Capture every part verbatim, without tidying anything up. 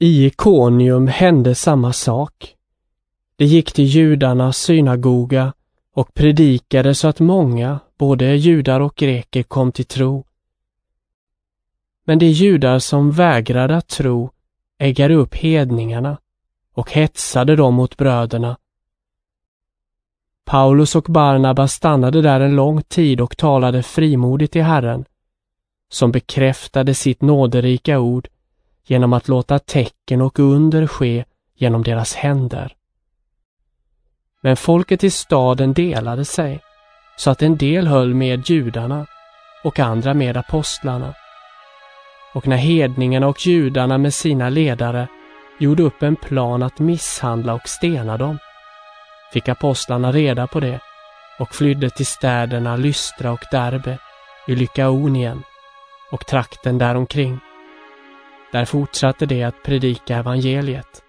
I Ikonium hände samma sak. Det gick till judarnas synagoga och predikade så att många, både judar och greker, kom till tro. Men de judar som vägrade att tro äggade upp hedningarna och hetsade dem mot bröderna. Paulus och Barnabas stannade där en lång tid och talade frimodigt till Herren, som bekräftade sitt nåderika ord genom att låta tecken och under ske genom deras händer. Men folket i staden delade sig, så att en del höll med judarna och andra med apostlarna. Och när hedningarna och judarna med sina ledare gjorde upp en plan att misshandla och stena dem, fick apostlarna reda på det och flydde till städerna Lystra och Derbe i Lykaonien och trakten däromkring. Där fortsatte det att predika evangeliet.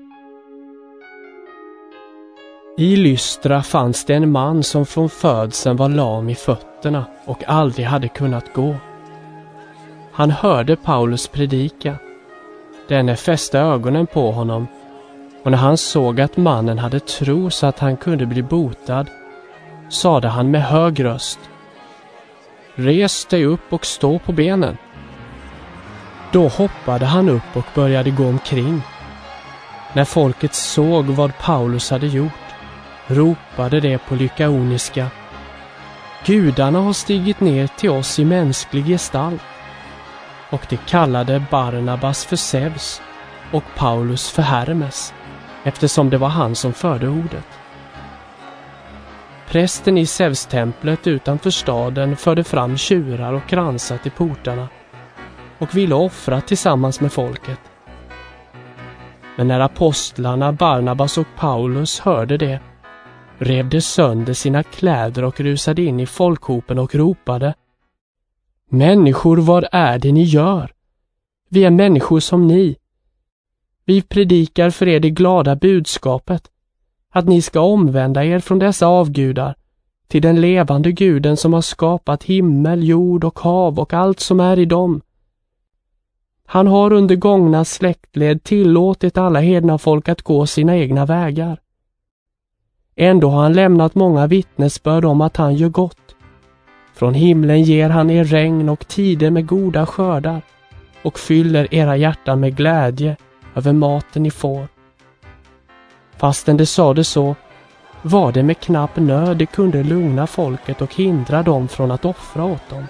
I Lystra fanns det en man som från födseln var lam i fötterna och aldrig hade kunnat gå. Han hörde Paulus predika. Denne fäste ögonen på honom, och när han såg att mannen hade tro så att han kunde bli botad, sade han med hög röst: "Res dig upp och stå på benen." Då hoppade han upp och började gå omkring. När folket såg vad Paulus hade gjort, ropade det på lykaoniska: "Gudarna har stigit ner till oss i mänsklig gestalt." Och de kallade Barnabas för Zeus och Paulus för Hermes, eftersom det var han som förde ordet. Prästen i Zeus-templet utanför staden förde fram tjurar och kransar till portarna och ville offra tillsammans med folket. Men när apostlarna Barnabas och Paulus hörde det, rev de sönder sina kläder och rusade in i folkhopen och ropade: "Människor, vad är det ni gör? Vi är människor som ni. Vi predikar för er det glada budskapet, att ni ska omvända er från dessa avgudar till den levande guden som har skapat himmel, jord och hav och allt som är i dem. Han har under gångna släktled tillåtit alla hedna folk att gå sina egna vägar. Ändå har han lämnat många vittnesbörd om att han gör gott. Från himlen ger han er regn och tider med goda skördar och fyller era hjärtan med glädje över maten ni får. Fastän det sa det så, var det med knapp nöd det kunde lugna folket och hindra dem från att offra åt dem."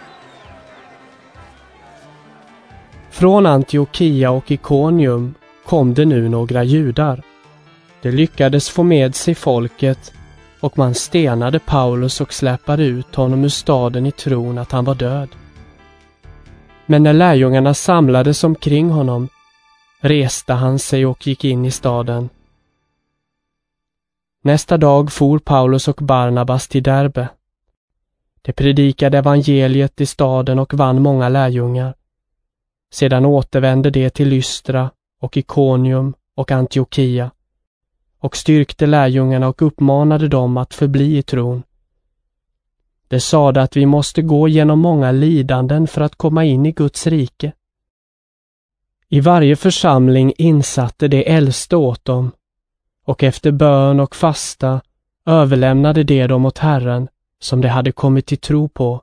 Från Antiochia och Ikonium kom det nu några judar. De lyckades få med sig folket, och man stenade Paulus och släpade ut honom ur staden i tron att han var död. Men när lärjungarna samlades omkring honom, reste han sig och gick in i staden. Nästa dag for Paulus och Barnabas till Derbe. De predikade evangeliet i staden och vann många lärjungar. Sedan återvände de till Lystra och Ikonium och Antiochia och styrkte lärjungarna och uppmanade dem att förbli i tron. De sade att vi måste gå genom många lidanden för att komma in i Guds rike. I varje församling insatte de äldste åt dem, och efter bön och fasta överlämnade de dem åt Herren som de hade kommit till tro på.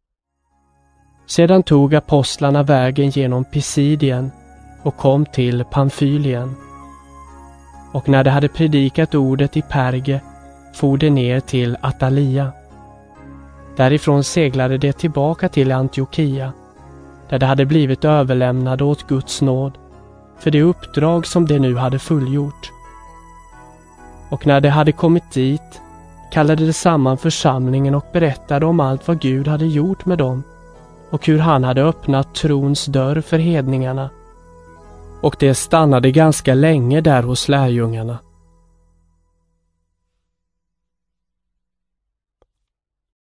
Sedan tog apostlarna vägen genom Pisidien och kom till Pamfylien. Och när de hade predikat ordet i Perge for de ner till Atalia. Därifrån seglade de tillbaka till Antiochia, där de hade blivit överlämnade åt Guds nåd för det uppdrag som de nu hade fullgjort. Och när de hade kommit dit kallade de samman församlingen och berättade om allt vad Gud hade gjort med dem och hur han hade öppnat trons dörr för hedningarna. Och det stannade ganska länge där hos lärjungarna.